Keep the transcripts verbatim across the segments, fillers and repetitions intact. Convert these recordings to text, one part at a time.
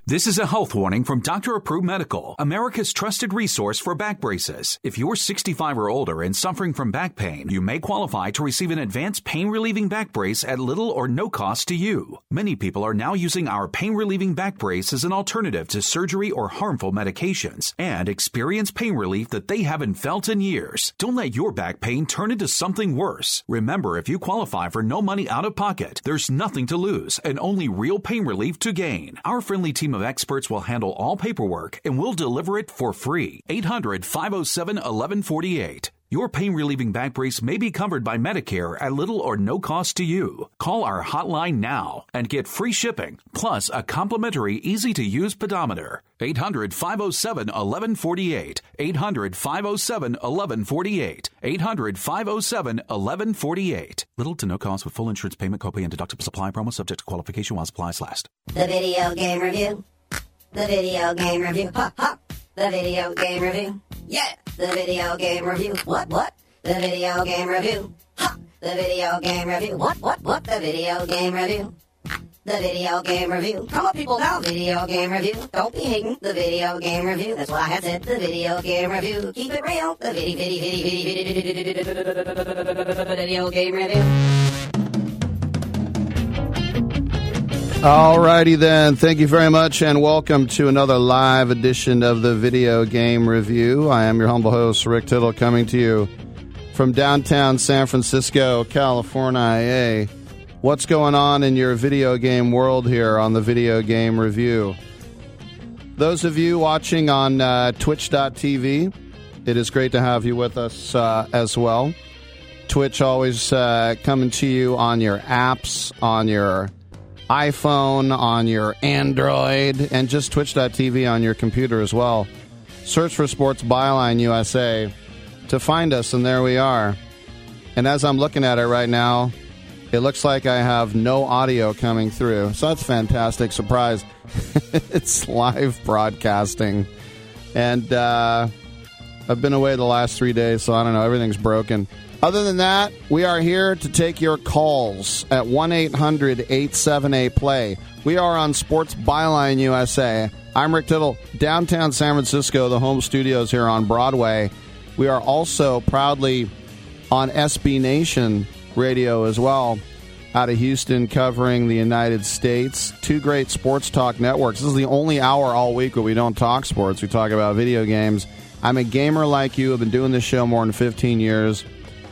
This is a health warning from Doctor Approved Medical, America's trusted resource for back braces. If you're sixty-five or older and suffering from back pain, you may qualify to receive an advanced pain-relieving back brace at little or no cost to you. Many people are now using our pain-relieving back brace as an alternative to surgery or harmful medications and experience pain relief that they haven't felt in years. Don't let your back pain turn into something worse. Remember, if you qualify for no money out of pocket, there's nothing to lose and only real pain relief to gain. Our friendly team of experts will handle all paperwork and will deliver it for free. eight hundred, five oh seven, eleven forty-eight. Your pain-relieving back brace may be covered by Medicare at little or no cost to you. Call our hotline now and get free shipping, plus a complimentary, easy-to-use pedometer. eight hundred, five oh seven, eleven forty-eight. eight hundred, five oh seven, eleven forty-eight. eight hundred, five oh seven, eleven forty-eight. Little to no cost with full insurance payment, copay, and deductible supply promo subject to qualification while supplies last. The video game review. The video game review. Ha, ha. The video game review. Yeah. The video game review. What, what? The video game review. Ha. The video game review. What, what, what? The video game review. The video game review. Come on, people, now. Video game review. Don't be hating. The video game review. That's what I had said. The video game review. Keep it real. The video, video, video, video, video game review. Alrighty then, thank you very much and welcome to another live edition of the Video Game Review. I am your humble host, Rick Tittle, coming to you from downtown San Francisco, California. What's going on in your video game world here on the Video Game Review? Those of you watching on uh, twitch dot t v, it is great to have you with us uh, as well. Twitch always uh, coming to you on your apps, on your iPhone, on your Android, and just twitch dot t v on your computer as well. Search for Sports Byline U S A to find us, and there we are. And as I'm looking at it right now, it looks like I have no audio coming through. So that's fantastic. Surprise. It's live broadcasting. And uh, I've been away the last three days, so I don't know. Everything's broken. Other than that, we are here to take your calls at one eight hundred, eight seven eight, play. We are on Sports Byline U S A. I'm Rick Tittle, downtown San Francisco, the home studios here on Broadway. We are also proudly on S B Nation Radio as well, out of Houston, covering the United States. Two great sports talk networks. This is the only hour all week where we don't talk sports. We talk about video games. I'm a gamer like you. I've been doing this show more than fifteen years.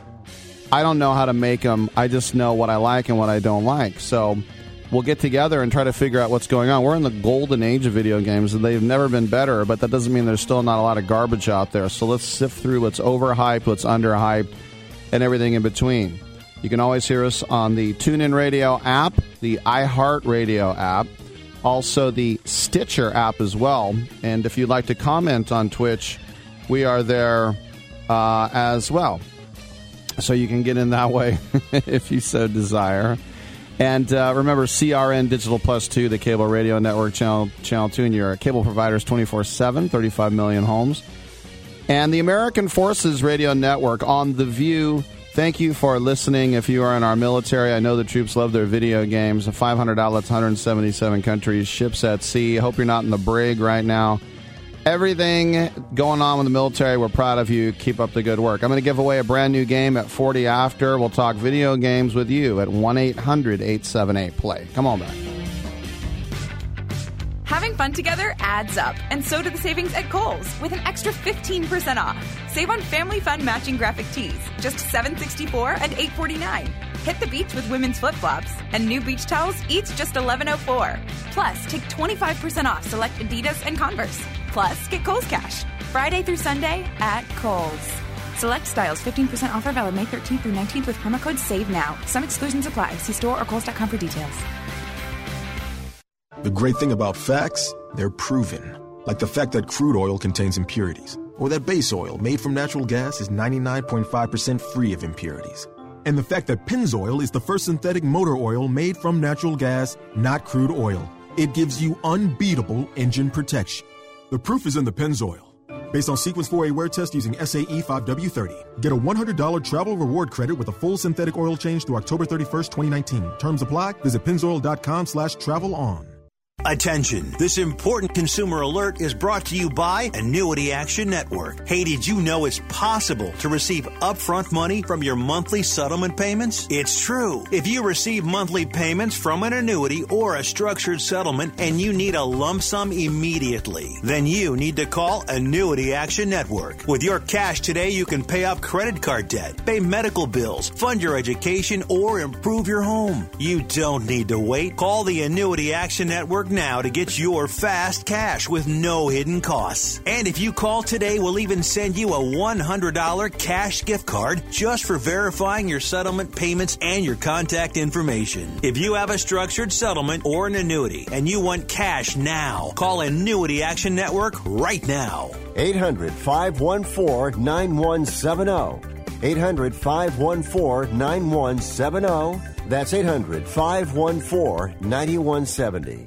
I don't know how to make them. I just know what I like and what I don't like. So we'll get together and try to figure out what's going on. We're in the golden age of video games, and they've never been better, but that doesn't mean there's still not a lot of garbage out there. So let's sift through what's overhyped, what's underhyped, and everything in between. You can always hear us on the TuneIn Radio app, the iHeartRadio app, also the Stitcher app as well. And if you'd like to comment on Twitch, we are there uh, as well. So you can get in that way if you so desire. And uh, remember, C R N Digital Plus two, the cable radio network, channel channel two, and your cable providers twenty-four seven, thirty-five million homes. And the American Forces Radio Network on The View. Thank you for listening. If you are in our military, I know the troops love their video games. five hundred outlets, one hundred seventy-seven countries, ships at sea. I hope you're not in the brig right now. Everything going on with the military, we're proud of you. Keep up the good work. I'm going to give away a brand new game at forty after. We'll talk video games with you at one eight hundred, eight seven eight, play. Come on back. Having fun together adds up, and so do the savings at Kohl's with an extra fifteen percent off. Save on family fun matching graphic tees, just seven sixty-four and eight forty-nine. Hit the beach with women's flip-flops, and new beach towels, each just eleven oh four. Plus, take twenty-five percent off select Adidas and Converse. Plus, get Kohl's Cash. Friday through Sunday at Kohl's. Select styles, fifteen percent offer valid May thirteenth through nineteenth with promo code SAVENOW. Some exclusions apply. See store or kohls dot com for details. The great thing about facts, they're proven. Like the fact that crude oil contains impurities, or that base oil made from natural gas is ninety-nine point five percent free of impurities. And the fact that Pennzoil is the first synthetic motor oil made from natural gas, not crude oil. It gives you unbeatable engine protection. The proof is in the Pennzoil. Based on Sequence four A wear test using S A E five W thirty. Get a one hundred dollars travel reward credit with a full synthetic oil change through October thirty-first, twenty nineteen. Terms apply. Visit Pennzoil dot com slash travel on. Attention, this important consumer alert is brought to you by Annuity Action Network. Hey, did you know it's possible to receive upfront money from your monthly settlement payments? It's true. If you receive monthly payments from an annuity or a structured settlement and you need a lump sum immediately, then you need to call Annuity Action Network. With your cash today, you can pay off credit card debt, pay medical bills, fund your education, or improve your home. You don't need to wait. Call the Annuity Action Network now to get your fast cash with no hidden costs. And if you call today, we'll even send you a one hundred dollars cash gift card just for verifying your settlement payments and your contact information. If you have a structured settlement or an annuity and you want cash now, call Annuity Action Network right now. eight hundred, five one four, nine one seven zero. eight hundred, five one four, nine one seven zero. That's eight hundred, five one four, nine one seven zero.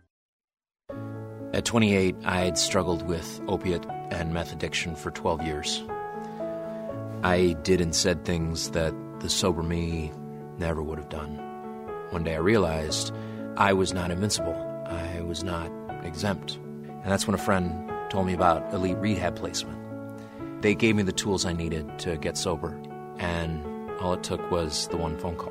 At twenty-eight, I had struggled with opiate and meth addiction for twelve years. I did and said things that the sober me never would have done. One day I realized I was not invincible. I was not exempt. And that's when a friend told me about Elite Rehab Placement. They gave me the tools I needed to get sober, and all it took was the one phone call.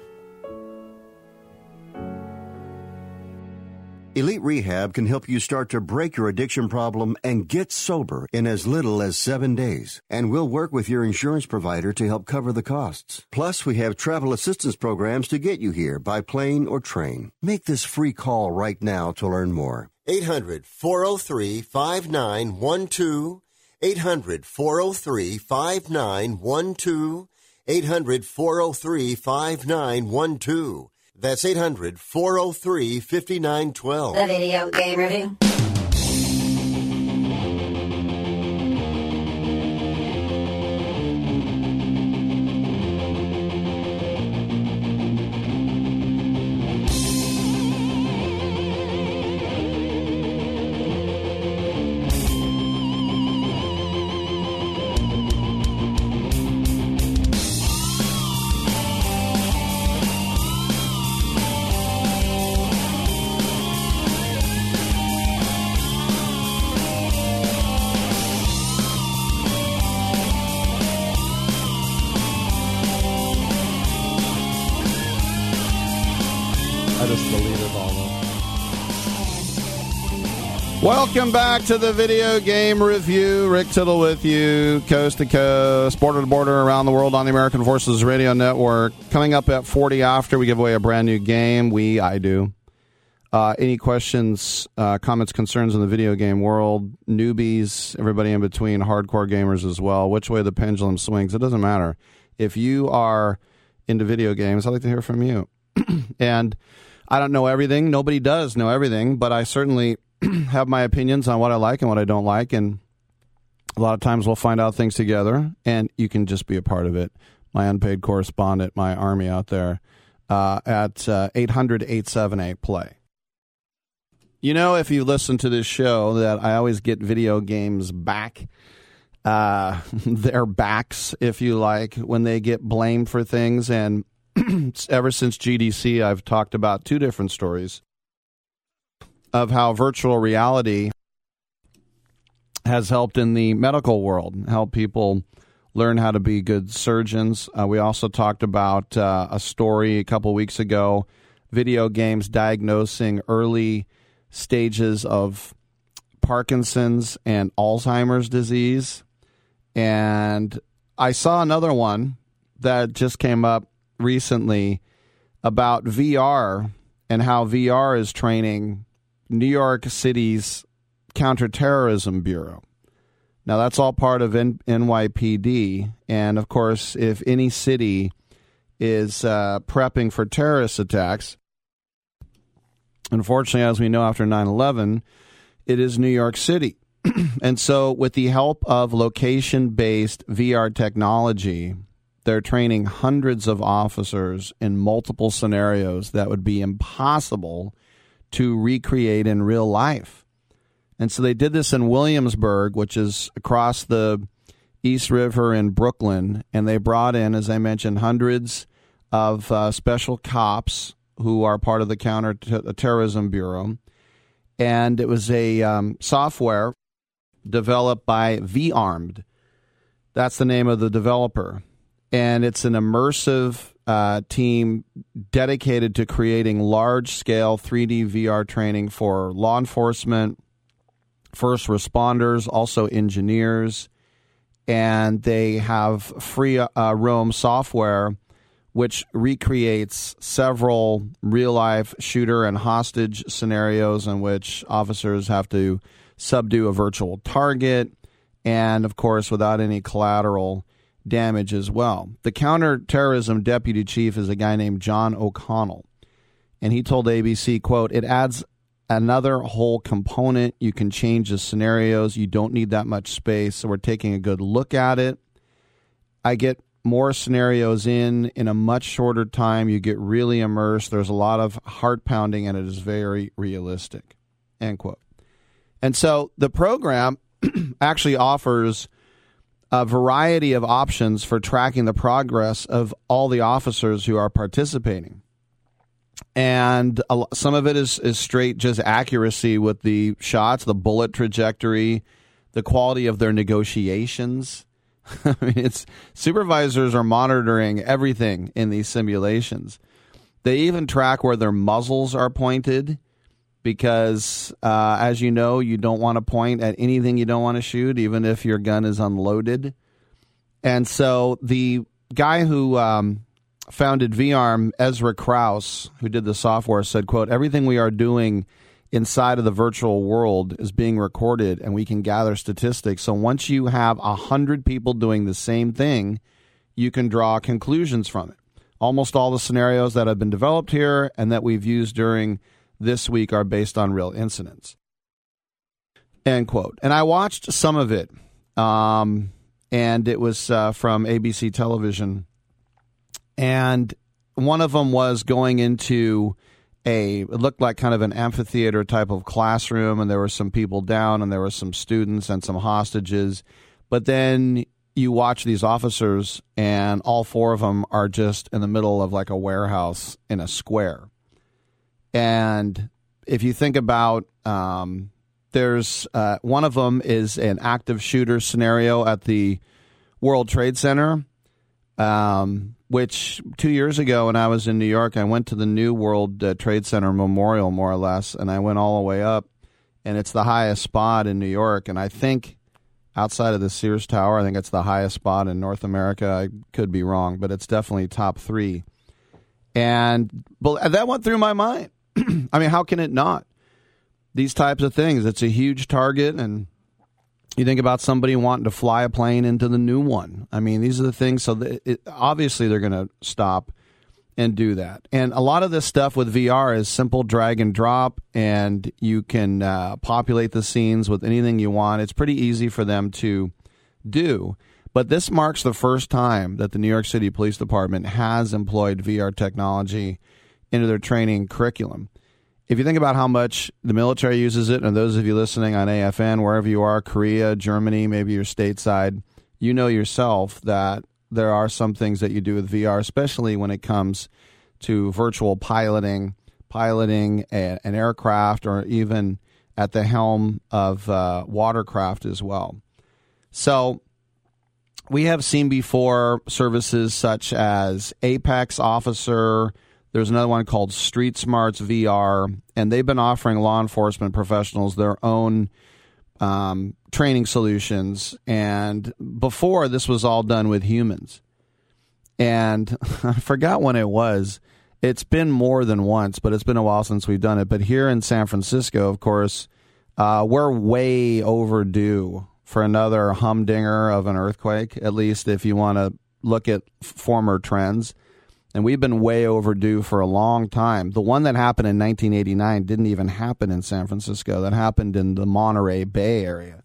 Elite Rehab can help you start to break your addiction problem and get sober in as little as seven days. And we'll work with your insurance provider to help cover the costs. Plus, we have travel assistance programs to get you here by plane or train. Make this free call right now to learn more. eight hundred, four oh three, five nine one two. eight hundred, four oh three, five nine one two. eight hundred, four oh three, five nine one two. That's eight hundred, four oh three, five nine one two. The Video Game Review. Welcome back to the Video Game Review. Rick Tittle with you, coast to coast, border to border, around the world on the American Forces Radio Network. Coming up at forty after, we give away a brand new game. We, I do. Uh, any questions, uh, comments, concerns in the video game world, newbies, everybody in between, hardcore gamers as well, which way the pendulum swings, it doesn't matter. If you are into video games, I'd like to hear from you. And I don't know everything. Nobody does know everything, but I certainly have my opinions on what I like and what I don't like, and a lot of times we'll find out things together, and you can just be a part of it. My unpaid correspondent, my army out there, uh, at uh, eight hundred, eight seven eight, play. You know, if you listen to this show, that I always get video games back, uh, their backs, if you like, when they get blamed for things, and ever since G D C, I've talked about two different stories of how virtual reality has helped in the medical world, help people learn how to be good surgeons. Uh, we also talked about uh, a story a couple weeks ago, video games diagnosing early stages of Parkinson's and Alzheimer's disease. And I saw another one that just came up recently about V R and how V R is training New York City's Counterterrorism Bureau. Now, that's all part of N- N Y P D. And, of course, if any city is uh, prepping for terrorist attacks, unfortunately, as we know after nine eleven, it is New York City. And so with the help of location-based V R technology, they're training hundreds of officers in multiple scenarios that would be impossible to recreate in real life. And so they did this in Williamsburg, which is across the East River in Brooklyn, and they brought in, as I mentioned, hundreds of uh, special cops who are part of the Counterterrorism Bureau, and it was a um, software developed by V-Armed. That's the name of the developer. And it's an immersive uh, team dedicated to creating large-scale three D V R training for law enforcement, first responders, also engineers. And they have free uh, roam software which recreates several real-life shooter and hostage scenarios in which officers have to subdue a virtual target, and, of course, without any collateral damage as well. The counterterrorism deputy chief is a guy named John O'Connell, and he told A B C, quote, "It adds another whole component. You can change the scenarios. You don't need that much space, so we're taking a good look at it. I get more scenarios in in a much shorter time. You get really immersed. There's a lot of heart pounding, and it is very realistic," end quote. And so the program actually offers a variety of options for tracking the progress of all the officers who are participating. And a, some of it is, is straight just accuracy with the shots, the bullet trajectory, the quality of their negotiations. I mean, it's supervisors are monitoring everything in these simulations. They even track where their muzzles are pointed because, uh, as you know, you don't want to point at anything you don't want to shoot, even if your gun is unloaded. And so the guy who um, founded V-Arm, Ezra Kraus, who did the software, said, quote, "Everything we are doing inside of the virtual world is being recorded, and we can gather statistics. So once you have one hundred people doing the same thing, you can draw conclusions from it. Almost all the scenarios that have been developed here and that we've used during this week are based on real incidents," end quote. And I watched some of it, um, and it was uh, from A B C television. And one of them was going into a, it looked like kind of an amphitheater type of classroom, and there were some people down, and there were some students and some hostages. But then you watch these officers, and all four of them are just in the middle of like a warehouse in a square. And if you think about, um, there's uh, one of them is an active shooter scenario at the World Trade Center, um, which two years ago when I was in New York, I went to the new World uh, Trade Center Memorial, more or less, and I went all the way up, and it's the highest spot in New York. And I think outside of the Sears Tower, I think it's the highest spot in North America. I could be wrong, but it's definitely top three. And but that went through my mind. I mean, how can it not? These types of things, it's a huge target, and you think about somebody wanting to fly a plane into the new one. I mean, these are the things. So that it, obviously they're going to stop and do that. And a lot of this stuff with V R is simple drag and drop, and you can uh, populate the scenes with anything you want. It's pretty easy for them to do. But this marks the first time that the New York City Police Department has employed V R technology into their training curriculum. If you think about how much the military uses it, and those of you listening on A F N, wherever you are, Korea, Germany, maybe you're stateside, you know yourself that there are some things that you do with V R, especially when it comes to virtual piloting, piloting a, an aircraft, or even at the helm of uh, watercraft as well. So we have seen before services such as Apex Officer. There's another one called Street Smarts V R, and they've been offering law enforcement professionals their own um, training solutions. And before, this was all done with humans. And I forgot when it was. It's been more than once, but it's been a while since we've done it. But here in San Francisco, of course, uh, we're way overdue for another humdinger of an earthquake, at least if you want to look at former trends. And we've been way overdue for a long time. The one that happened in nineteen eighty-nine didn't even happen in San Francisco. That happened in the Monterey Bay area.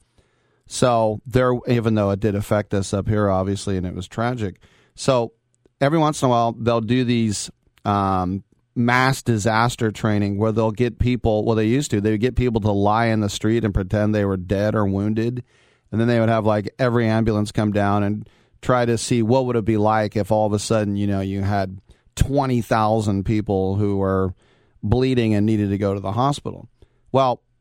So there, even though it did affect us up here, obviously, and it was tragic. So every once in a while, they'll do these um, mass disaster training where they'll get people, well, they used to, they would get people to lie in the street and pretend they were dead or wounded. And then they would have like every ambulance come down and try to see what would it be like if all of a sudden, you know, you had twenty thousand people who were bleeding and needed to go to the hospital. Well,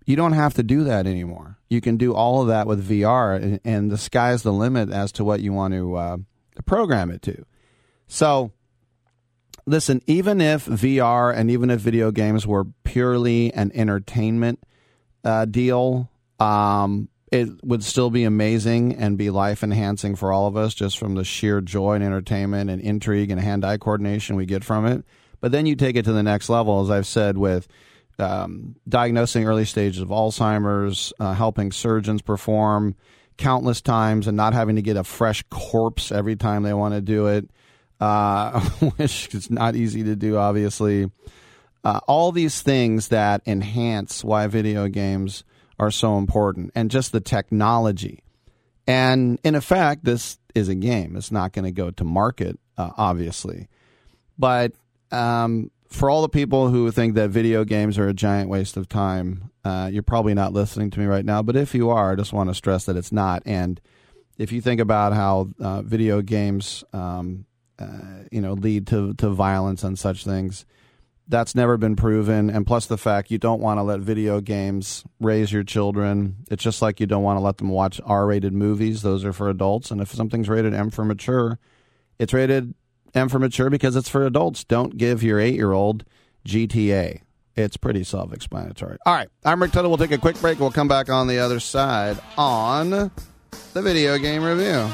You don't have to do that anymore. You can do all of that with V R, and, and the sky's the limit as to what you want to uh, program it to. So, listen, even if V R and even if video games were purely an entertainment uh, deal, um, it would still be amazing and be life-enhancing for all of us just from the sheer joy and entertainment and intrigue and hand-eye coordination we get from it. But then you take it to the next level, as I've said, with um, diagnosing early stages of Alzheimer's, uh, helping surgeons perform countless times and not having to get a fresh corpse every time they want to do it, uh, which is not easy to do, obviously. Uh, all these things that enhance why video games are so important, and just the technology. And in effect, this is a game. It's not going to go to market, uh, obviously. But um, for all the people who think that video games are a giant waste of time, uh, you're probably not listening to me right now. But if you are, I just want to stress that it's not. And if you think about how uh, video games, um, uh, you know, lead to, to violence and such things, that's never been proven. And plus the fact you don't want to let video games raise your children. It's just like you don't want to let them watch R-rated movies. Those are for adults. And if something's rated M for mature, it's rated M for mature because it's for adults. Don't give your eight-year-old G T A. It's pretty self-explanatory. All right, I'm Rick Tuttle. We'll take a quick break. We'll come back on the other side on the Video Game Review.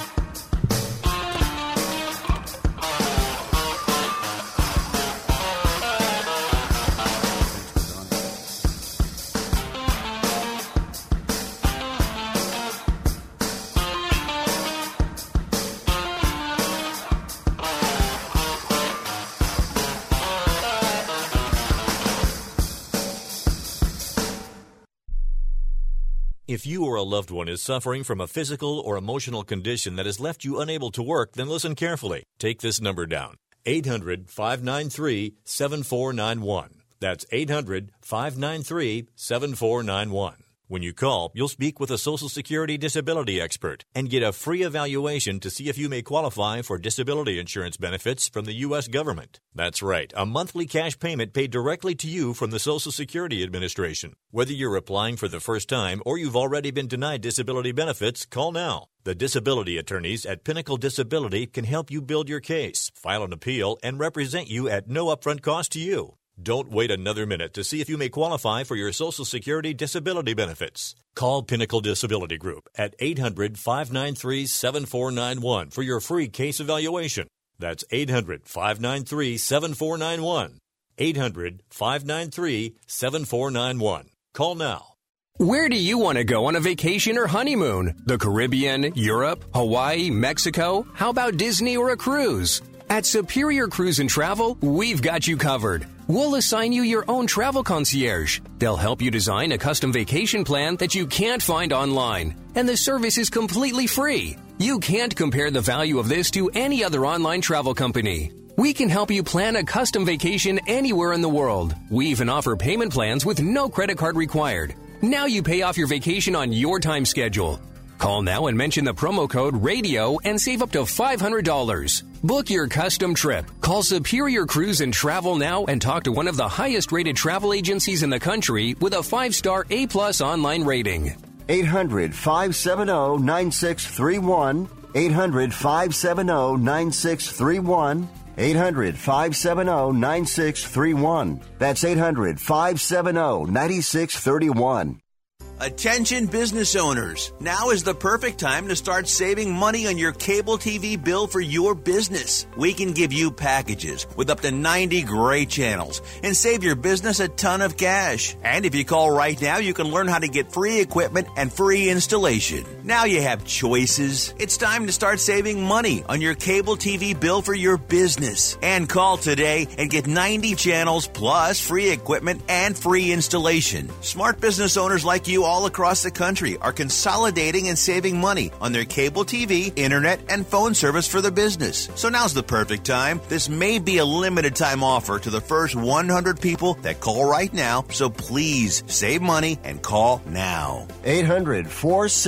If you or a loved one is suffering from a physical or emotional condition that has left you unable to work, then listen carefully. Take this number down, eight hundred, five nine three, seven four nine one. That's eight hundred, five nine three, seven four nine one. When you call, you'll speak with a Social Security disability expert and get a free evaluation to see if you may qualify for disability insurance benefits from the U S government. That's right, a monthly cash payment paid directly to you from the Social Security Administration. Whether you're applying for the first time or you've already been denied disability benefits, call now. The disability attorneys at Pinnacle Disability can help you build your case, file an appeal, and represent you at no upfront cost to you. Don't wait another minute to see if you may qualify for your Social Security disability benefits. Call Pinnacle Disability Group at eight hundred, five nine three, seven four nine one for your free case evaluation. That's eight hundred, five nine three, seven four nine one. eight hundred, five nine three, seven four nine one. Call now. Where do you want to go on a vacation or honeymoon? The Caribbean, Europe, Hawaii, Mexico? How about Disney or a cruise? At Superior Cruise and Travel, we've got you covered. We'll assign you your own travel concierge. They'll help you design a custom vacation plan that you can't find online. And the service is completely free. You can't compare the value of this to any other online travel company. We can help you plan a custom vacation anywhere in the world. We even offer payment plans with no credit card required. Now you pay off your vacation on your time schedule. Call now and mention the promo code RADIO and save up to five hundred dollars. Book your custom trip. Call Superior Cruise and Travel now and talk to one of the highest rated travel agencies in the country with a five-star A-plus online rating. eight hundred, five seven zero, nine six three one. eight hundred, five seven zero, nine six three one. eight hundred, five seven zero, nine six three one. That's eight hundred, five seven zero, nine six three one. Attention business owners, now is the perfect time to start saving money on your cable T V bill for your business. We can give you packages with up to ninety great channels and save your business a ton of cash. And if you call right now, you can learn how to get free equipment and free installation. Now you have choices. It's time to start saving money on your cable T V bill for your business. And call today and get ninety channels plus free equipment and free installation. Smart business owners like you all across the country are consolidating and saving money on their cable T V, internet, and phone service for their business. So now's the perfect time. This may be a limited time offer to the first one hundred people that call right now. So please save money and call now. eight hundred, four seven zero,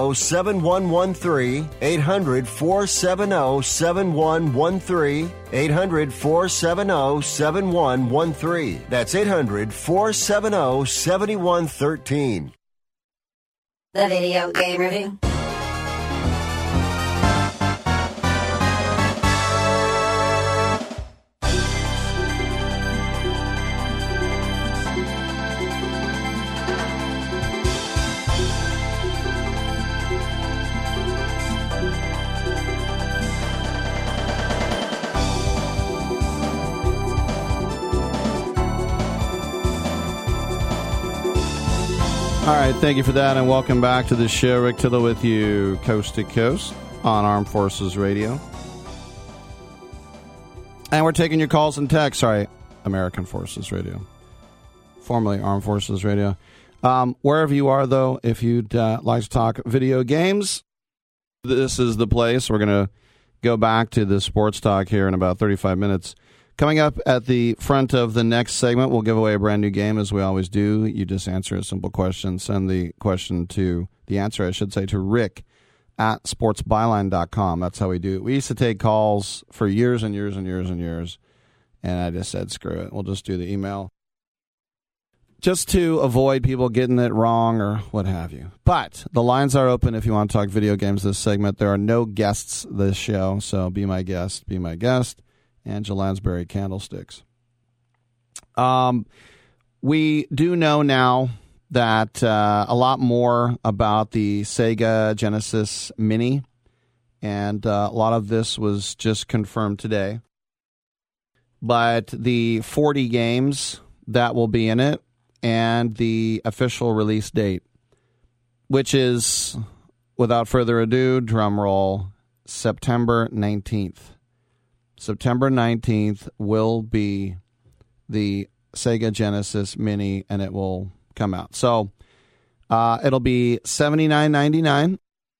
zero, seven one one three. eight hundred, four seven zero, seven one one three. eight hundred, four seven zero, seven one one three. That's eight hundred, four seven zero, seven one one three. The Video Game Review. All right, thank you for that, and welcome back to the show. Rick Tittle with you, coast to coast, on Armed Forces Radio. And we're taking your calls and texts. Sorry, American Forces Radio, formerly Armed Forces Radio. Um, wherever you are, though, if you'd uh, like to talk video games, this is the place. We're going to go back to the sports talk here in about thirty-five minutes. Coming up at the front of the next segment, we'll give away a brand new game, as we always do. You just answer a simple question. Send the question to, the answer, I should say, to Rick at sports byline dot com. That's how we do it. We used to take calls for years and years and years and years, and I just said, screw it. We'll just do the email, just to avoid people getting it wrong or what have you. But the lines are open if you want to talk video games this segment. There are no guests this show, so be my guest, be my guest. Angela Lansbury Candlesticks. Um, we do know now that uh, a lot more about the Sega Genesis Mini, and uh, a lot of this was just confirmed today. But the forty games that will be in it and the official release date, which is, without further ado, drum roll, September nineteenth. September nineteenth will be the Sega Genesis Mini, and it will come out. So uh, it'll be seventy-nine ninety-nine.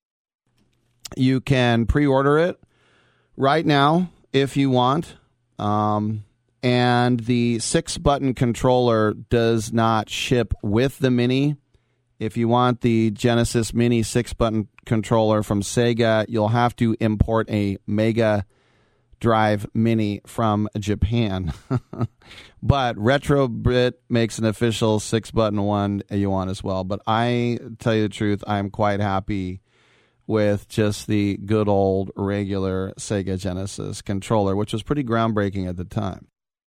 You can pre-order it right now if you want. Um, and the six-button controller does not ship with the Mini. If you want the Genesis Mini six-button controller from Sega, you'll have to import a Mega Drive Mini from Japan. But RetroBit makes an official six-button one you want as well. But I tell you the truth, I'm quite happy with just the good old regular Sega Genesis controller, which was pretty groundbreaking at the time.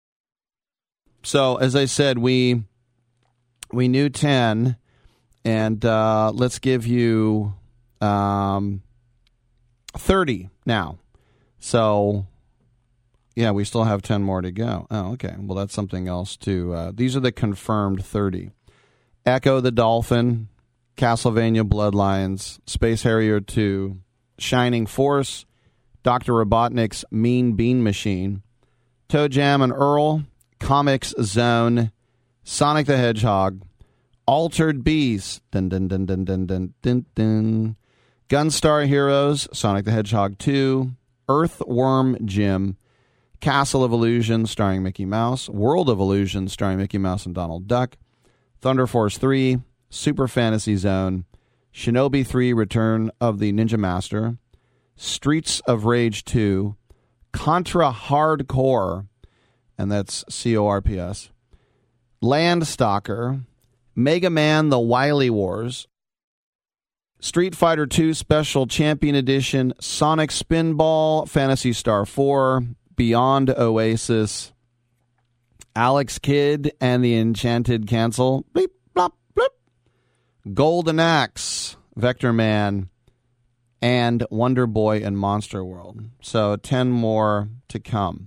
So, as I said, we we knew ten, and uh, let's give you um, thirty now. So, yeah, we still have ten more to go. Oh, okay. Well, that's something else, too. Uh, these are the confirmed thirty. Echo the Dolphin, Castlevania Bloodlines, Space Harrier two, Shining Force, Doctor Robotnik's Mean Bean Machine, Toe Jam and Earl, Comics Zone, Sonic the Hedgehog, Altered Beast, dun dun dun dun dun dun dun dun, Gunstar Heroes, Sonic the Hedgehog two, Earthworm Jim, Castle of Illusion starring Mickey Mouse, World of Illusion starring Mickey Mouse and Donald Duck, Thunder Force three, Super Fantasy Zone, Shinobi three Return of the Ninja Master, Streets of Rage two, Contra Hardcore, and that's C O R P S, Landstalker, Mega Man The Wily Wars, Street Fighter two Special Champion Edition, Sonic Spinball, Phantasy Star four, Beyond Oasis, Alex Kidd and the Enchanted Cancel, bleep, blop, bloop, Golden Axe, Vector Man, and Wonder Boy and Monster World. So ten more to come.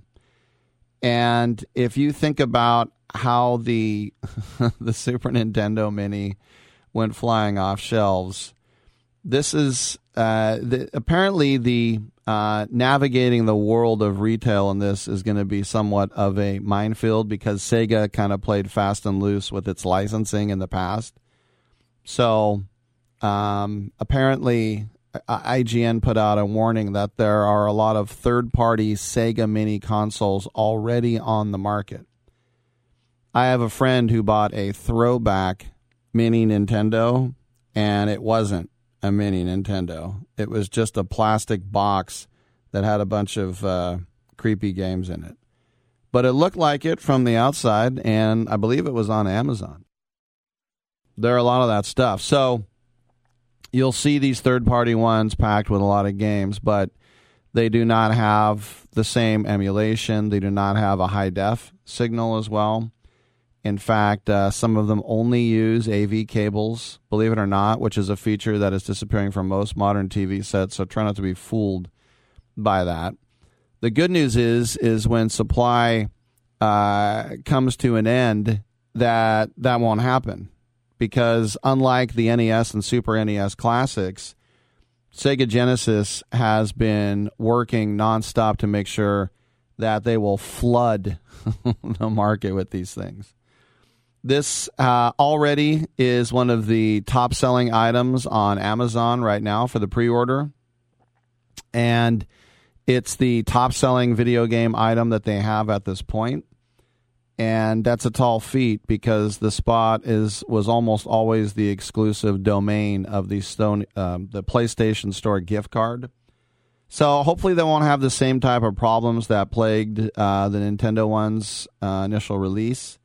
And if you think about how the the Super Nintendo Mini went flying off shelves, this is uh, the, apparently the uh, navigating the world of retail in this is going to be somewhat of a minefield because Sega kind of played fast and loose with its licensing in the past. So um, apparently I G N put out a warning that there are a lot of third-party Sega Mini consoles already on the market. I have a friend who bought a throwback Mini Nintendo, and it wasn't a mini Nintendo. It was just a plastic box that had a bunch of uh, creepy games in it. But it looked like it from the outside, and I believe it was on Amazon. There are a lot of that stuff. So you'll see these third-party ones packed with a lot of games, but they do not have the same emulation. They do not have a high-def signal as well. In fact, uh, some of them only use A V cables, believe it or not, which is a feature that is disappearing from most modern T V sets, so try not to be fooled by that. The good news is, is when supply uh, comes to an end, that that won't happen. Because unlike the N E S and Super N E S classics, Sega Genesis has been working nonstop to make sure that they will flood the market with these things. This uh, already is one of the top-selling items on Amazon right now for the pre-order. And it's the top-selling video game item that they have at this point. And that's a tall feat because the spot is was almost always the exclusive domain of the Stone, um, the PlayStation Store gift card. So hopefully they won't have the same type of problems that plagued uh, the Nintendo one's uh, initial release.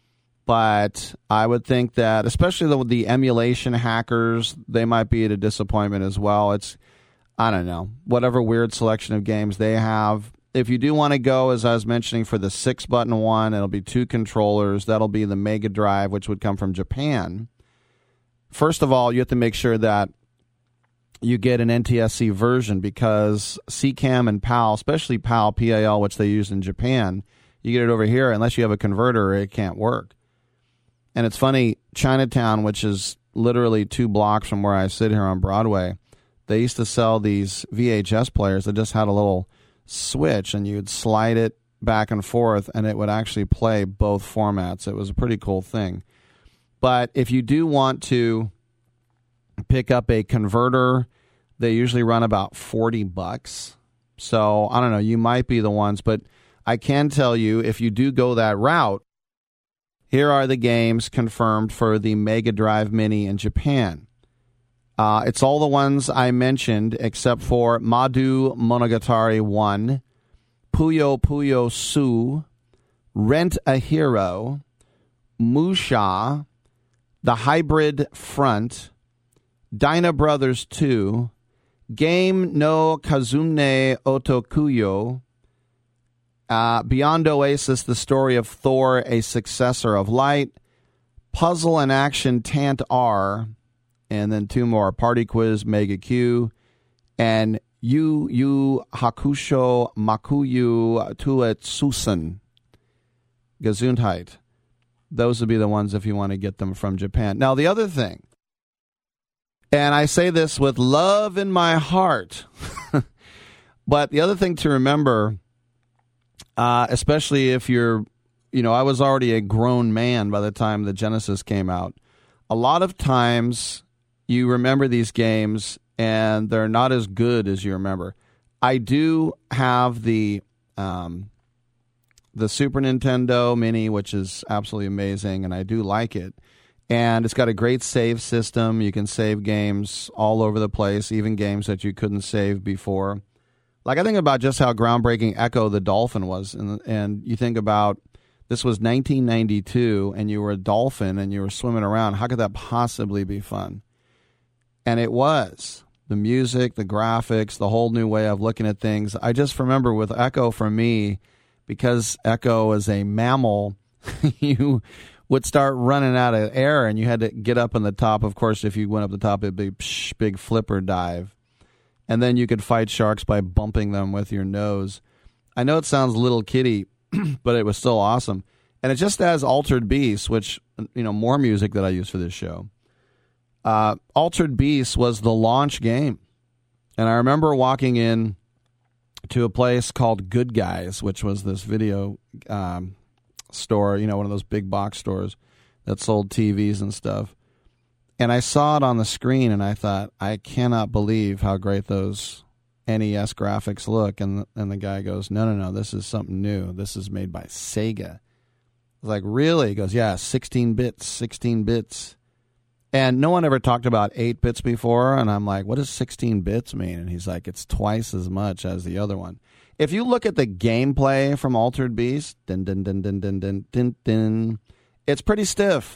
But I would think that, especially the, the emulation hackers, they might be at a disappointment as well. It's, I don't know, whatever weird selection of games they have. If you do want to go, as I was mentioning, for the six-button one, it'll be two controllers. That'll be the Mega Drive, which would come from Japan. First of all, you have to make sure that you get an N T S C version because C CAM and PAL, especially PAL, P A L, which they use in Japan, you get it over here, unless you have a converter, it can't work. And it's funny, Chinatown, which is literally two blocks from where I sit here on Broadway, they used to sell these V H S players that just had a little switch, and you'd slide it back and forth, and it would actually play both formats. It was a pretty cool thing. But if you do want to pick up a converter, they usually run about forty bucks. So, I don't know, you might be the ones, but I can tell you, if you do go that route, here are the games confirmed for the Mega Drive Mini in Japan. Uh, it's all the ones I mentioned, except for Madu Monogatari one, Puyo Puyo Su, Rent a Hero, Musha, The Hybrid Front, Dyna Brothers two, Game no Kazune Otokuyo, uh, Beyond Oasis, The Story of Thor, A Successor of Light, Puzzle and Action Tant R, and then two more, Party Quiz Mega Q, and Yu Yu Hakusho Makuyu Tuetsusen. Gesundheit. Those would be the ones if you want to get them from Japan. Now, the other thing, and I say this with love in my heart, but the other thing to remember, uh, especially if you're, you know, I was already a grown man by the time the Genesis came out. A lot of times you remember these games and they're not as good as you remember. I do have the um, the Super Nintendo Mini, which is absolutely amazing, and I do like it. And it's got a great save system. You can save games all over the place, even games that you couldn't save before. Like, I think about just how groundbreaking Echo the Dolphin was. And, and you think about, this was nineteen ninety-two, and you were a dolphin, and you were swimming around. How could that possibly be fun? And it was. The music, the graphics, the whole new way of looking at things. I just remember with Echo, for me, because Echo is a mammal, you would start running out of air, and you had to get up on the top. Of course, if you went up the top, it'd be psh, big flipper dive. And then you could fight sharks by bumping them with your nose. I know it sounds little kitty, but it was still awesome. And it just has Altered Beast, which, you know, more music that I use for this show. Uh, Altered Beast was the launch game. And I remember walking in to a place called Good Guys, which was this video um, store, you know, one of those big box stores that sold T Vs and stuff. And I saw it on the screen, and I thought, I cannot believe how great those N E S graphics look. And, and the guy goes, no, no, no, this is something new. This is made by Sega. I was like, really? He goes, yeah, sixteen bits, sixteen bits. And no one ever talked about eight bits before, and I'm like, what does sixteen bits mean? And he's like, it's twice as much as the other one. If you look at the gameplay from Altered Beast, din, din, din, din, din, din, din, din, it's pretty stiff.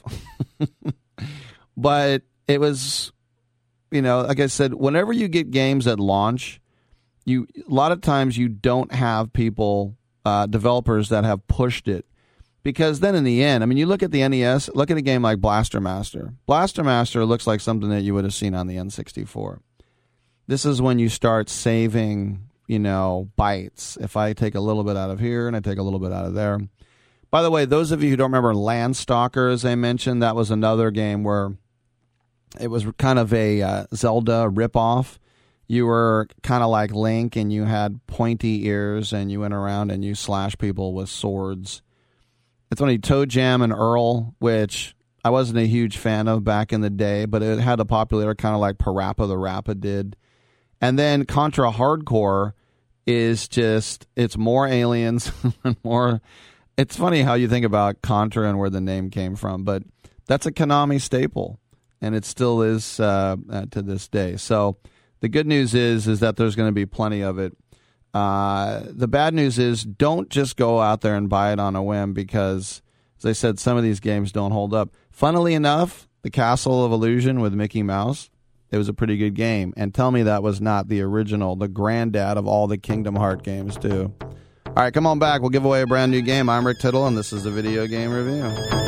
But it was, you know, like I said, whenever you get games at launch, you a lot of times you don't have people, uh, developers that have pushed it. Because then in the end, I mean, you look at the N E S, look at a game like Blaster Master. Blaster Master looks like something that you would have seen on the N sixty-four. This is when you start saving, you know, bytes. If I take a little bit out of here and I take a little bit out of there. By the way, those of you who don't remember Landstalkers, I mentioned, that was another game where it was kind of a uh, Zelda ripoff. You were kind of like Link and you had pointy ears and you went around and you slashed people with swords. It's only Toe Jam and Earl, which I wasn't a huge fan of back in the day, but it had a popularity kind of like Parappa the Rappa did. And then Contra Hardcore is just, it's more aliens and more. It's funny how you think about Contra and where the name came from, but that's a Konami staple, and it still is uh, uh, to this day. So the good news is, is that there's going to be plenty of it. Uh, the bad news is don't just go out there and buy it on a whim because, as I said, some of these games don't hold up. Funnily enough, the Castle of Illusion with Mickey Mouse, it was a pretty good game. And tell me that was not the original, the granddad of all the Kingdom Hearts games, too. All right, come on back. We'll give away a brand new game. I'm Rick Tittle, and this is the Video Game Review.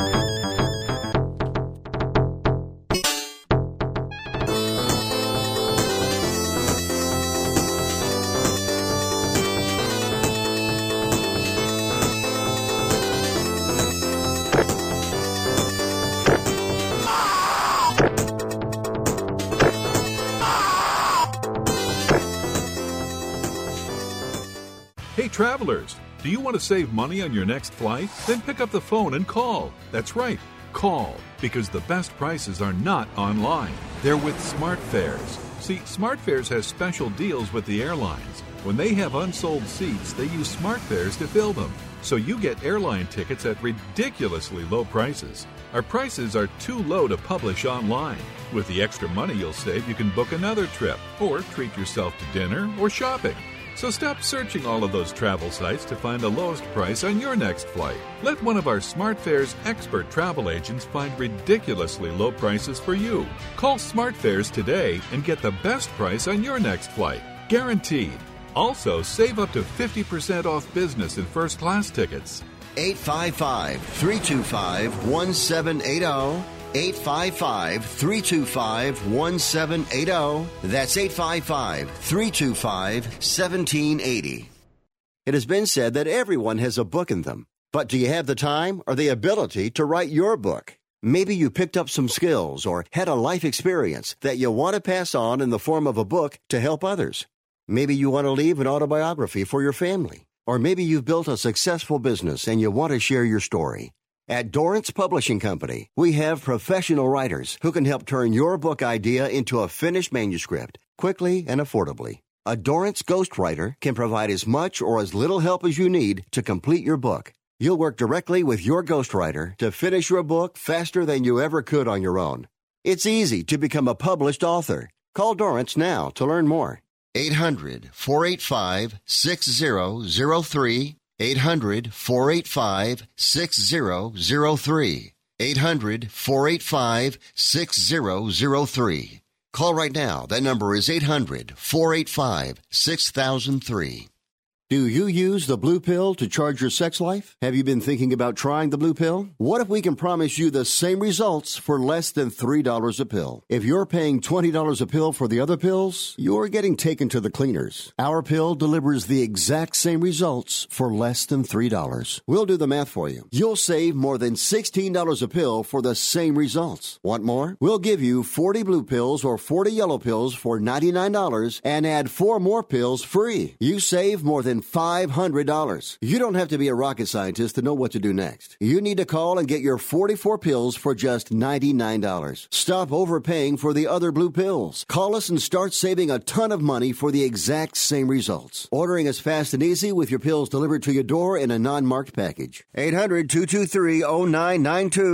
Travelers, do you want to save money on your next flight? Then pick up the phone and call. That's right, call, because the best prices are not online. They're with SmartFares. See, SmartFares has special deals with the airlines. When they have unsold seats, they use SmartFares to fill them. So you get airline tickets at ridiculously low prices. Our prices are too low to publish online. With the extra money you'll save, you can book another trip, or treat yourself to dinner or shopping. So stop searching all of those travel sites to find the lowest price on your next flight. Let one of our SmartFares expert travel agents find ridiculously low prices for you. Call SmartFares today and get the best price on your next flight. Guaranteed. Also, save up to fifty percent off business and first class tickets. eight five five, three two five, one seven eight zero. eight five five, three two five, one seven eight zero. That's eight five five, three two five, one seven eight zero. It has been said that everyone has a book in them. But do you have the time or the ability to write your book? Maybe you picked up some skills or had a life experience that you want to pass on in the form of a book to help others. Maybe you want to leave an autobiography for your family. Or maybe you've built a successful business and you want to share your story. At Dorrance Publishing Company, we have professional writers who can help turn your book idea into a finished manuscript quickly and affordably. A Dorrance ghostwriter can provide as much or as little help as you need to complete your book. You'll work directly with your ghostwriter to finish your book faster than you ever could on your own. It's easy to become a published author. Call Dorrance now to learn more. eight hundred, four eight five, six zero zero three. eight hundred, four eight five, six zero zero three. eight hundred, four eight five, six zero zero three. Call right now. That number is eight hundred, four eight five, six thousand three. Do you use the blue pill to charge your sex life? Have you been thinking about trying the blue pill? What if we can promise you the same results for less than three dollars a pill? If you're paying twenty dollars a pill for the other pills, you're getting taken to the cleaners. Our pill delivers the exact same results for less than three dollars. We'll do the math for you. You'll save more than sixteen dollars a pill for the same results. Want more? We'll give you forty blue pills or forty yellow pills for ninety-nine dollars and add four more pills free. You save more than five hundred dollars. You don't have to be a rocket scientist to know what to do next. You need to call and get your forty-four pills for just ninety-nine dollars. Stop overpaying for the other blue pills. Call us and start saving a ton of money for the exact same results. Ordering is fast and easy with your pills delivered to your door in a non-marked package. eight hundred, two two three, oh nine nine two.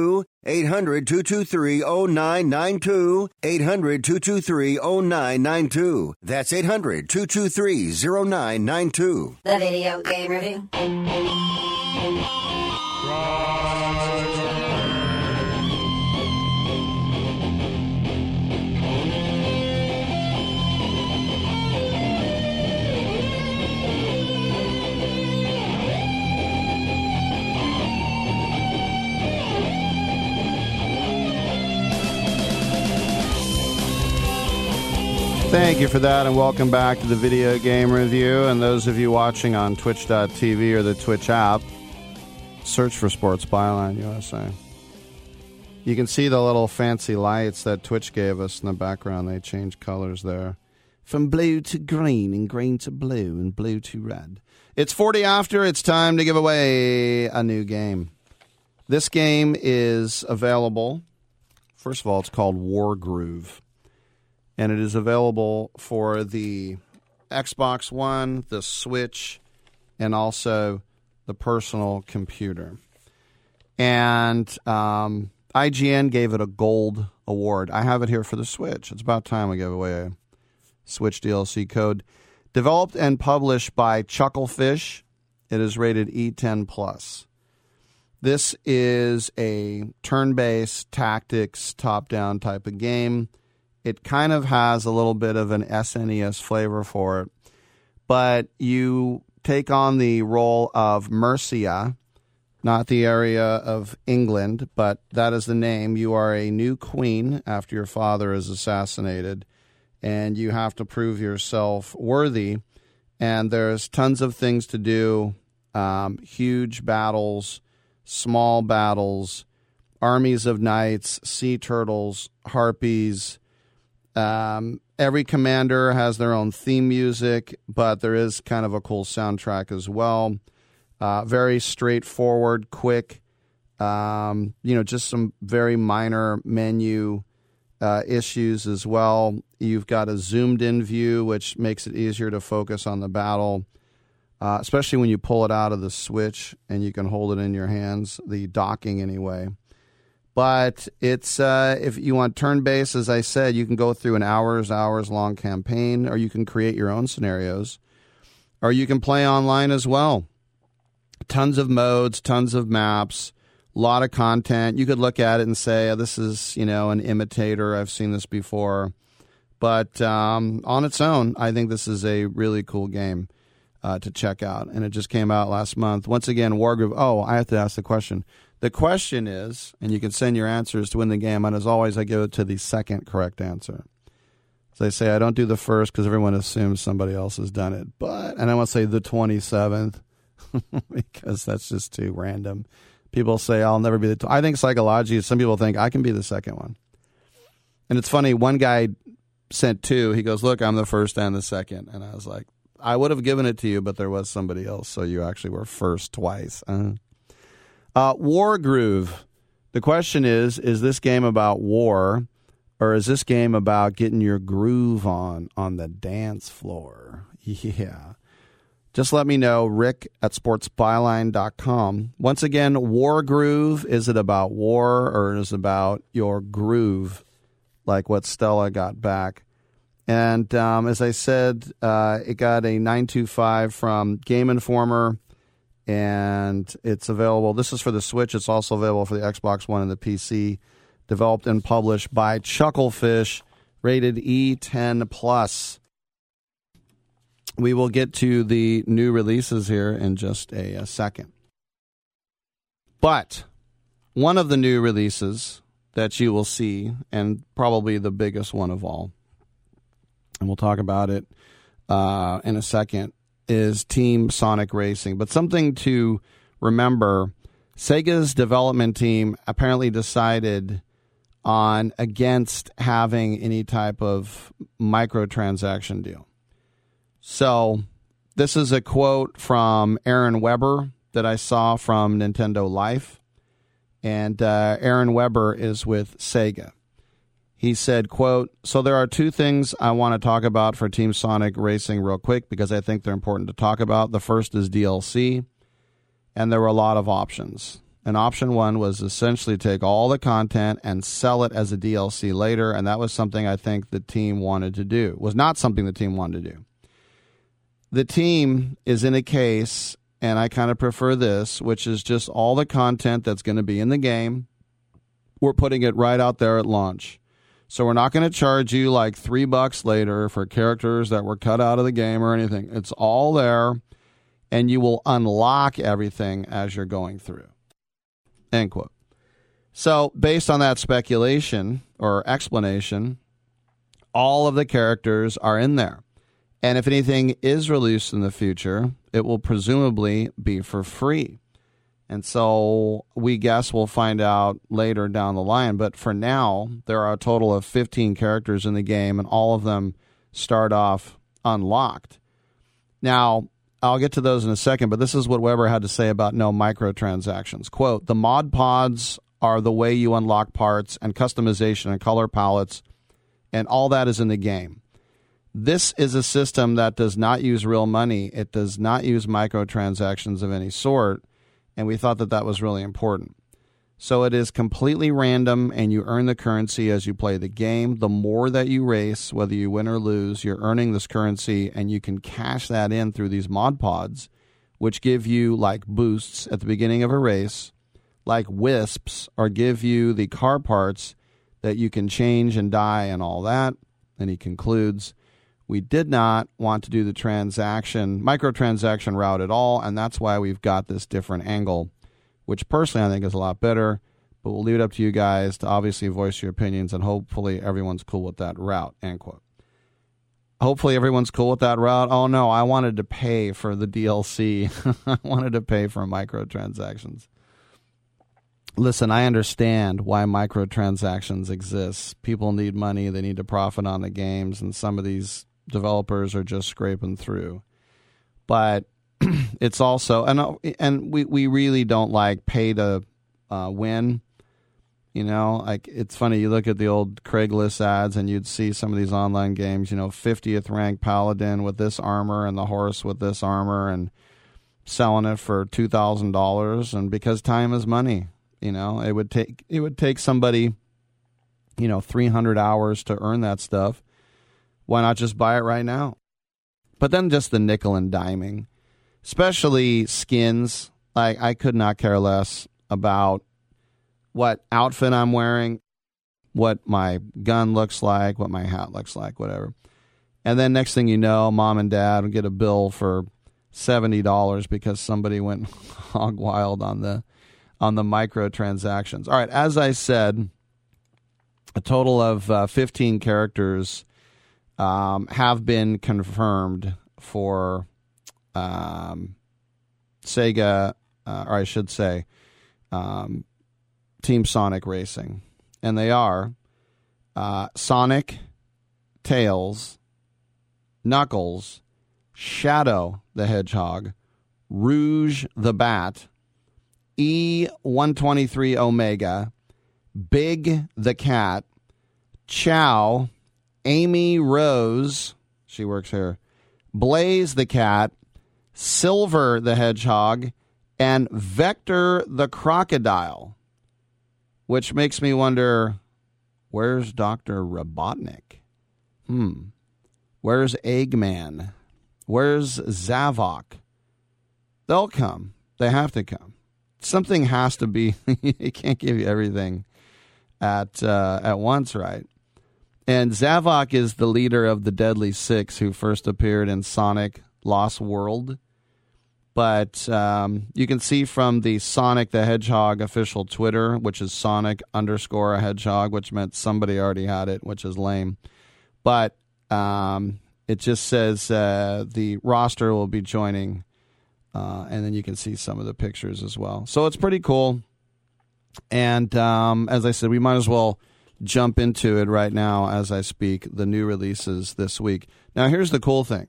eight hundred, two two three, oh nine nine two. eight hundred, two two three, oh nine nine two. That's eight hundred, two two three, oh nine nine two. The Video Game Review. Thank you for that, and welcome back to the Video Game Review. And those of you watching on twitch dot t v or the Twitch app, search for Sports Byline U S A. You can see the little fancy lights that Twitch gave us in the background. They changed colors there. From blue to green, and green to blue, and blue to red. It's forty after. It's time to give away a new game. This game is available. First of all, it's called Wargroove. And it is available for the Xbox One, the Switch, and also the personal computer. And um, I G N gave it a gold award. I have it here for the Switch. It's about time we give away a Switch D L C code. Developed and published by Chucklefish. It is rated E ten plus. This is a turn-based tactics, top-down type of game. It kind of has a little bit of an S N E S flavor for it. But you take on the role of Mercia, not the area of England, but that is the name. You are a new queen after your father is assassinated, and you have to prove yourself worthy. And there's tons of things to do, um, huge battles, small battles, armies of knights, sea turtles, harpies. Um, every commander has their own theme music, but there is kind of a cool soundtrack as well. Uh, very straightforward, quick, um, you know, just some very minor menu uh, issues as well. You've got a zoomed-in view, which makes it easier to focus on the battle, uh, especially when you pull it out of the Switch and you can hold it in your hands, the docking anyway. But it's uh, if you want turn-based, as I said, you can go through an hours, hours-long campaign, or you can create your own scenarios, or you can play online as well. Tons of modes, tons of maps, a lot of content. You could look at it and say, oh, this is, you know, an imitator. I've seen this before. But um, on its own, I think this is a really cool game uh, to check out. And it just came out last month. Once again, Wargroove. Oh, I have to ask the question. The question is, and you can send your answers to win the game, and as always, I give it to the second correct answer. So I say I don't do the first because everyone assumes somebody else has done it. But, and I want to say the twenty-seventh because that's just too random. People say I'll never be the, t-. I think psychologically, some people think I can be the second one. And it's funny, one guy sent two. He goes, look, I'm the first and the second. And I was like, I would have given it to you, but there was somebody else. So you actually were first twice. Uh, uh, Wargroove. The question is, is this game about war, or is this game about getting your groove on on the dance floor? Yeah. Just let me know, Rick at sports byline dot com. Once again, Wargroove. Is it about war, or is it about your groove, like what Stella got back? And um, as I said, uh, it got a nine two five from Game Informer, and it's available. This is for the Switch. It's also available for the Xbox One and the P C. Developed and published by Chucklefish, rated E ten plus. We will get to the new releases here in just a, a second. But one of the new releases that you will see, and probably the biggest one of all, and we'll talk about it uh, in a second, is Team Sonic Racing. But something to remember, Sega's development team apparently decided on against having any type of microtransaction deal. So this is a quote from Aaron Weber that I saw from Nintendo Life. And uh, Aaron Weber is with Sega. He said, quote, so there are two things I want to talk about for Team Sonic Racing real quick because I think they're important to talk about. The first is D L C, and there were a lot of options. And option one was essentially take all the content and sell it as a D L C later, and that was something I think the team wanted to do. It was not something the team wanted to do. The team is in a case, and I kind of prefer this, which is just all the content that's going to be in the game. We're putting it right out there at launch. So we're not going to charge you like three bucks later for characters that were cut out of the game or anything. It's all there, and you will unlock everything as you're going through. End quote. So based on that speculation or explanation, all of the characters are in there. And if anything is released in the future, it will presumably be for free. And so we guess we'll find out later down the line. But for now, there are a total of fifteen characters in the game, and all of them start off unlocked. Now, I'll get to those in a second, but this is what Weber had to say about no microtransactions. Quote, the mod pods are the way you unlock parts and customization and color palettes, and all that is in the game. This is a system that does not use real money. It does not use microtransactions of any sort, and we thought that that was really important. So it is completely random, and you earn the currency as you play the game. The more that you race, whether you win or lose, you're earning this currency, and you can cash that in through these mod pods, which give you like boosts at the beginning of a race, like wisps, or give you the car parts that you can change and dye and all that. And he concludes, we did not want to do the transaction, microtransaction route at all, and that's why we've got this different angle, which personally I think is a lot better, but we'll leave it up to you guys to obviously voice your opinions, and hopefully everyone's cool with that route, end quote. Hopefully everyone's cool with that route. Oh, no, I wanted to pay for the D L C. I wanted to pay for microtransactions. Listen, I understand why microtransactions exist. People need money. They need to profit on the games, and some of these developers are just scraping through. But it's also, and and we, we really don't like pay to uh, win. You know, like it's funny, you look at the old Craigslist ads and you'd see some of these online games, you know, fiftieth ranked paladin with this armor and the horse with this armor, and selling it for two thousand dollars. And because time is money, you know, it would take, it would take somebody, you know, three hundred hours to earn that stuff. Why not just buy it right now? But then just the nickel and diming. Especially skins. Like, I could not care less about what outfit I'm wearing, what my gun looks like, what my hat looks like, whatever. And then next thing you know, mom and dad will get a bill for seventy dollars because somebody went hog wild on the on the microtransactions. All right, as I said, a total of uh, fifteen characters um, have been confirmed for Um, Sega, uh, or I should say, um, Team Sonic Racing. And they are uh, Sonic, Tails, Knuckles, Shadow the Hedgehog, Rouge the Bat, E one twenty-three Omega, Big the Cat, Chow, Amy Rose, she works here, Blaze the Cat, Silver the Hedgehog, and Vector the Crocodile, which makes me wonder, where's Doctor Robotnik? Hmm. Where's Eggman? Where's Zavok? They'll come. They have to come. Something has to be. You can't give you everything at uh, at once, right? And Zavok is the leader of the Deadly Six, who first appeared in Sonic Lost World. But um, you can see from the Sonic the Hedgehog official Twitter, which is Sonic underscore Hedgehog, which meant somebody already had it, which is lame. But um, it just says uh, the roster will be joining, uh, and then you can see some of the pictures as well. So it's pretty cool. And um, as I said, we might as well jump into it right now as I speak, the new releases this week. Now, here's the cool thing.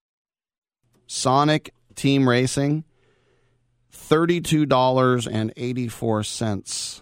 Sonic Team Racing, thirty-two dollars and eighty-four cents.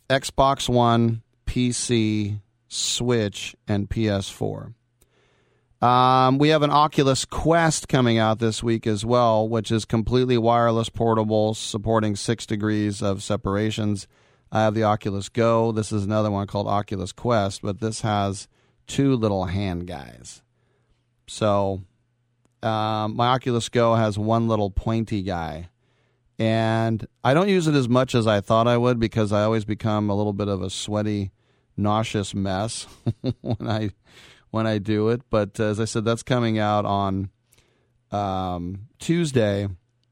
Xbox One, P C, Switch, and P S four. Um, we have an Oculus Quest coming out this week as well, which is completely wireless, portable, supporting six degrees of separations. I have the Oculus Go. This is another one called Oculus Quest, but this has two little hand guys. So um, my Oculus Go has one little pointy guy. And I don't use it as much as I thought I would because I always become a little bit of a sweaty, nauseous mess when I when I do it. But uh, as I said, that's coming out on um, Tuesday.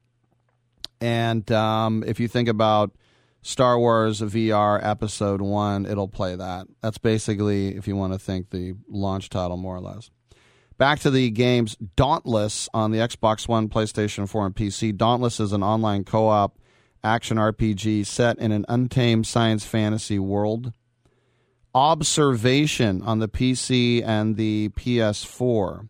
And um, if you think about Star Wars V R Episode one, it'll play that. That's basically, if you want to think, the launch title, more or less. Back to the games. Dauntless on the Xbox One, PlayStation four, and P C. Dauntless is an online co-op action R P G set in an untamed science fantasy world. Observation on the P C and the P S four.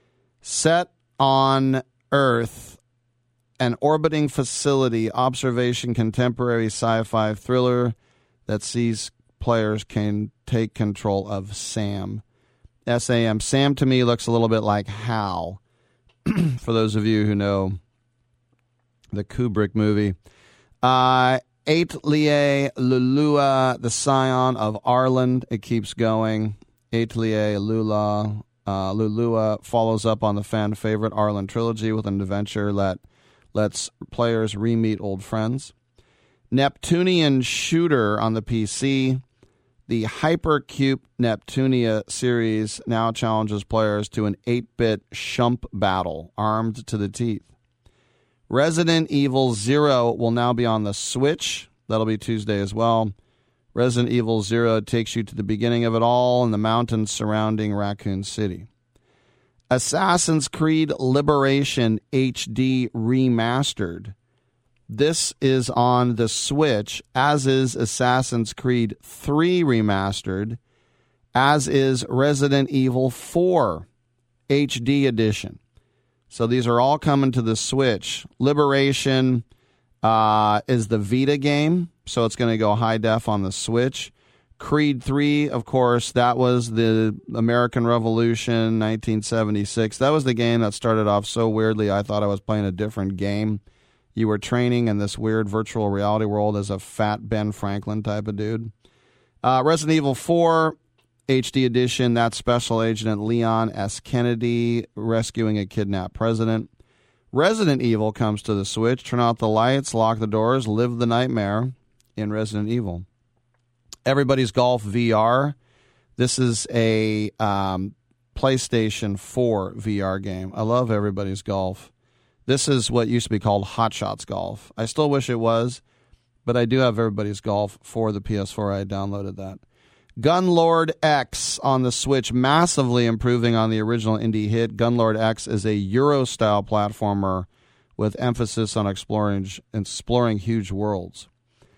Set on Earth, an orbiting facility, Observation contemporary sci-fi thriller that sees players can take control of Sam. S A M. Sam to me looks a little bit like Hal, for those of you who know the Kubrick movie. Uh, Atelier Lulua, the scion of Arland. It keeps going. Atelier Lula, uh, Lulua follows up on the fan favorite Arland trilogy with an adventure that lets players re-meet old friends. Neptunian Shooter on the P C. The Hypercube Neptunia series now challenges players to an eight-bit shump battle, armed to the teeth. Resident Evil Zero will now be on the Switch. That'll be Tuesday as well. Resident Evil Zero takes you to the beginning of it all in the mountains surrounding Raccoon City. Assassin's Creed Liberation H D Remastered. This is on the Switch, as is Assassin's Creed three Remastered, as is Resident Evil four H D Edition. So these are all coming to the Switch. Liberation uh, is the Vita game, so it's going to go high def on the Switch. Creed three, of course, that was the American Revolution, nineteen seventy-six. That was the game that started off so weirdly I thought I was playing a different game. You were training in this weird virtual reality world as a fat Ben Franklin type of dude. Uh, Resident Evil four H D Edition, that's Special Agent Leon S. Kennedy rescuing a kidnapped president. Resident Evil comes to the Switch. Turn out the lights, lock the doors, live the nightmare in Resident Evil. Everybody's Golf V R. This is a um, PlayStation four V R game. I love Everybody's Golf. This is what used to be called Hot Shots Golf. I still wish it was, but I do have Everybody's Golf for the P S four. I downloaded that. Gunlord X on the Switch, massively improving on the original indie hit. Gunlord X is a Euro-style platformer with emphasis on exploring, exploring huge worlds.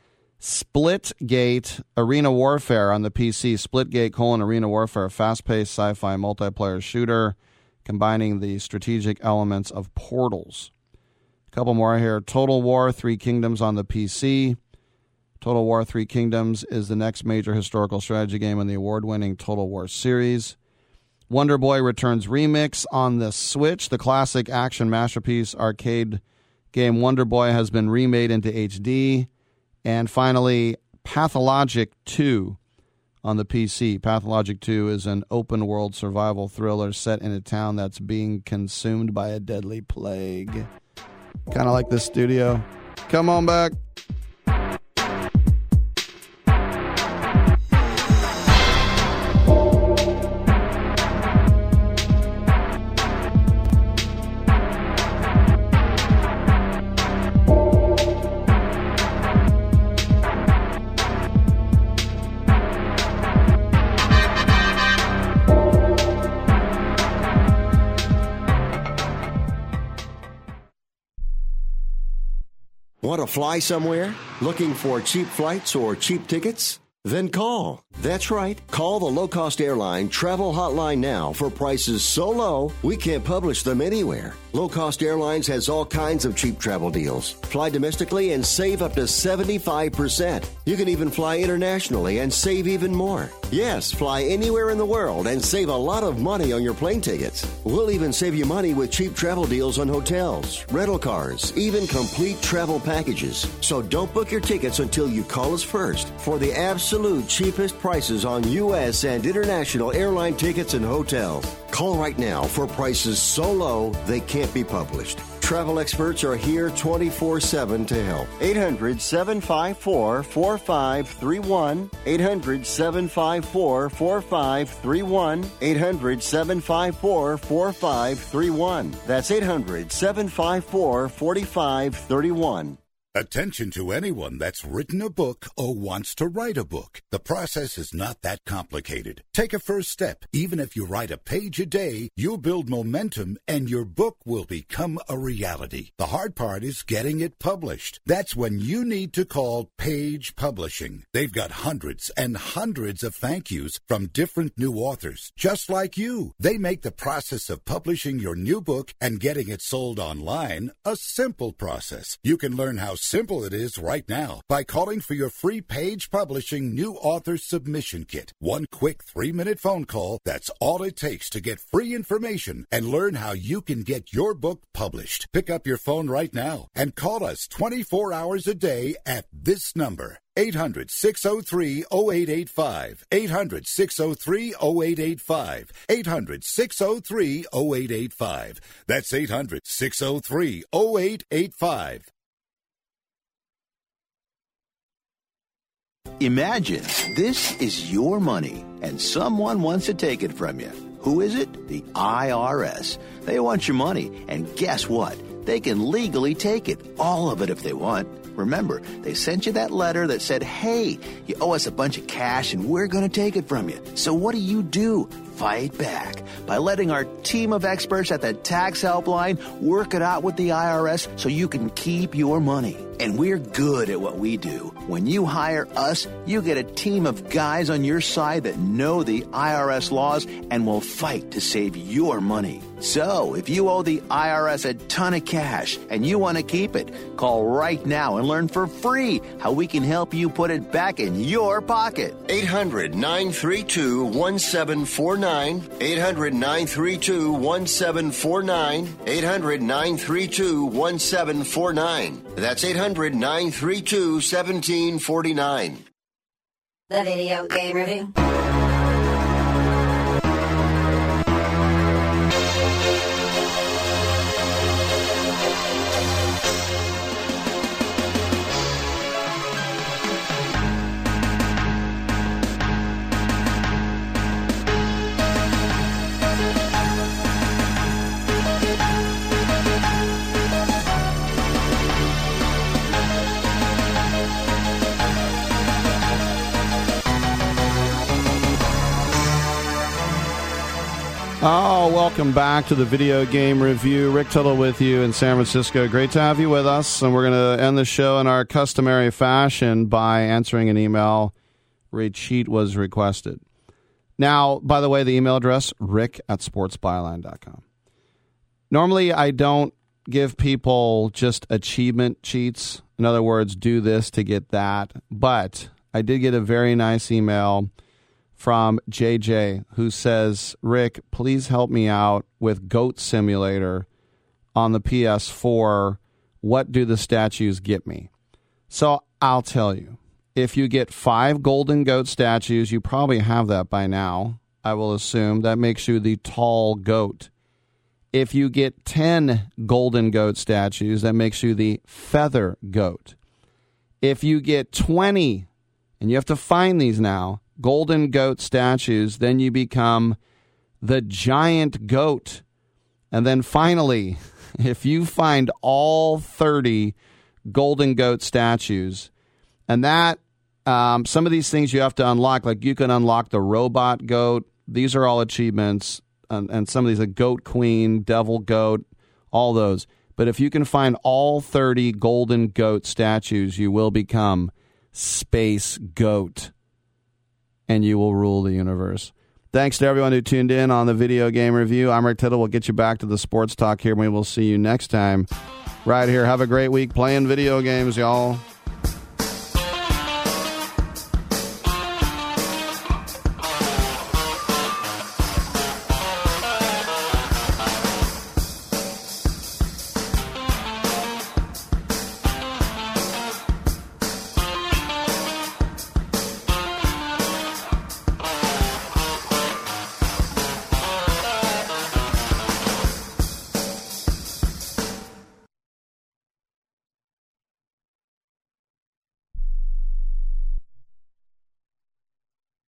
Splitgate Arena Warfare on the P C. Splitgate colon Arena Warfare, fast-paced sci-fi multiplayer shooter combining the strategic elements of Portals. A couple more here. Total War Three Kingdoms on the P C. Total War Three Kingdoms is the next major historical strategy game in the award-winning Total War series. Wonder Boy Returns Remix on the Switch. The classic action masterpiece arcade game Wonder Boy has been remade into H D. And finally, Pathologic two on the P C. Pathologic two is an open-world survival thriller set in a town that's being consumed by a deadly plague. Kind of like this studio. Come on back. Want to fly somewhere? Looking for cheap flights or cheap tickets? Then call. That's right. Call the low-cost airline travel hotline now for prices so low we can't publish them anywhere. Low-cost airlines has all kinds of cheap travel deals. Fly domestically and save up to seventy-five percent. You can even fly internationally and save even more. Yes, fly anywhere in the world and save a lot of money on your plane tickets. We'll even save you money with cheap travel deals on hotels, rental cars, even complete travel packages. So don't book your tickets until you call us first for the absolute cheapest prices on U S and international airline tickets and hotels. Call right now for prices so low they can't be published. Travel experts are here twenty-four seven to help. eight hundred, seven five four, four five three one. eight hundred, seven five four, four five three one. eight hundred, seven five four, four five three one. That's eight hundred, seven five four, four five three one. Attention to anyone that's written a book or wants to write a book. The process is not that complicated. Take a first step. Even if you write a page a day, you'll build momentum and your book will become a reality. The hard part is getting it published. That's when you need to call Page Publishing. They've got hundreds and hundreds of thank yous from different new authors, just like you. They make the process of publishing your new book and getting it sold online a simple process. You can learn how simple it is right now by calling for your free Page Publishing New Author Submission Kit. One quick three-minute phone call, that's all it takes to get free information and learn how you can get your book published. Pick up your phone right now and call us twenty-four hours a day at this number. eight hundred, six oh three, oh eight eight five. eight hundred, six oh three, oh eight eight five. eight hundred, six oh three, oh eight eight five. That's eight hundred, six oh three, oh eight eight five. Imagine this is your money and someone wants to take it from you. Who is it? The I R S. They want your money, and guess what? They can legally take it, all of it if they want. Remember, they sent you that letter that said, hey, you owe us a bunch of cash and we're going to take it from you. So what do you do? Fight back by letting our team of experts at the Tax Helpline work it out with the I R S so you can keep your money. And we're good at what we do. When you hire us, you get a team of guys on your side that know the I R S laws and will fight to save your money. So, if you owe the I R S a ton of cash and you want to keep it, call right now and learn for free how we can help you put it back in your pocket. eight hundred, nine three two, one seven four nine. eight hundred, nine three two, one seven four nine. eight hundred, nine three two, one seven four nine. That's eight hundred, nine three two, one seven four nine. The Video Game Review. Oh, welcome back to the Video Game Review. Rick Tittle with you in San Francisco. Great to have you with us. And we're going to end the show in our customary fashion by answering an email where a cheat was requested. Now, by the way, the email address, rick at sports byline dot com. Normally, I don't give people just achievement cheats. In other words, do this to get that. But I did get a very nice email from J J, who says, Rick, please help me out with Goat Simulator on the P S four. What do the statues get me? So I'll tell you. If you get five golden goat statues, you probably have that by now, I will assume. That makes you the tall goat. If you get ten golden goat statues, that makes you the feather goat. If you get twenty, and you have to find these now, golden goat statues, then you become the giant goat. And then finally, if you find all thirty golden goat statues, and that, um, some of these things you have to unlock, like you can unlock the robot goat. These are all achievements. And, and some of these, a goat queen, devil goat, all those. But if you can find all thirty golden goat statues, you will become Space Goat. and you will rule the universe. Thanks to everyone who tuned in on the Video Game Review. I'm Rick Tittle. We'll get you back to the sports talk here. We will see you next time right here. Have a great week playing video games, y'all.